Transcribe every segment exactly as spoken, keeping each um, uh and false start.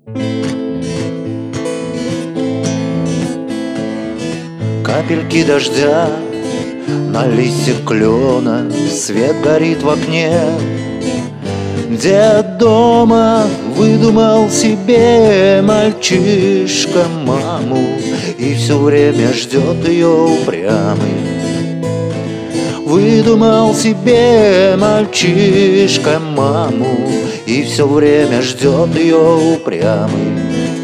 Капельки дождя на листьях клена, свет горит в окне. Дед дома выдумал себе мальчишка маму, и все время ждет ее упрямый. Выдумал себе мальчишка маму, и все время ждет ее упрямый.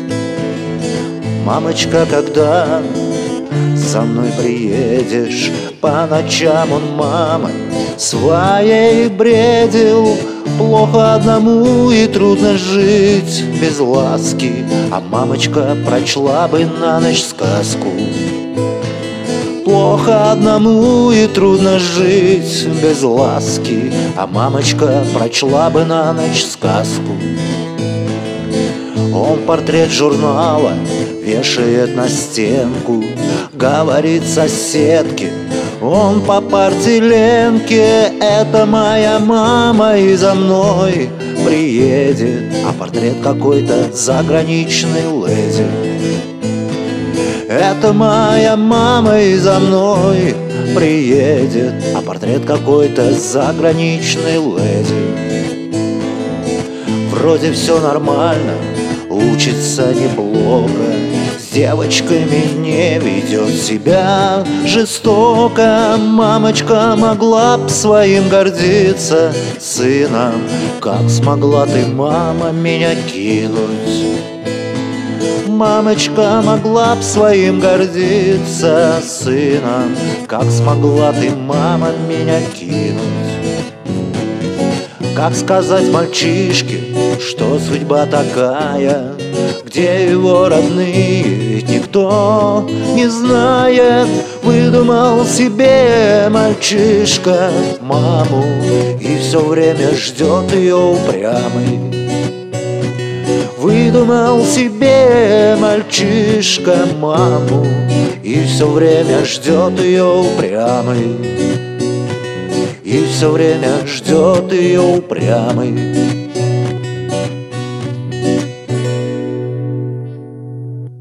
Мамочка, когда за мной приедешь? По ночам он мамой своей бредил. Плохо одному и трудно жить без ласки, а мамочка прочла бы на ночь сказку. Плохо одному и трудно жить без ласки, а мамочка прочла бы на ночь сказку. Он портрет журнала вешает на стенку, говорит соседке он по парте Ленке: это моя мама и за мной приедет. А портрет какой-то заграничный леди. Это моя мама и за мной приедет. А портрет какой-то заграничный леди. Вроде все нормально, учится неплохо, с девочками не ведет себя жестоко. Мамочка могла б своим гордиться сыном. Как смогла ты, мама, меня кинуть? Мамочка могла б своим гордиться сыном. Как смогла ты, мама, меня кинуть? Как сказать мальчишке, что судьба такая, где его родные, ведь никто не знает. Выдумал себе мальчишка маму, и все время ждет ее упрямый. Выдумал себе мальчишка маму, и все время ждет ее упрямый. И все время ждет ее упрямый.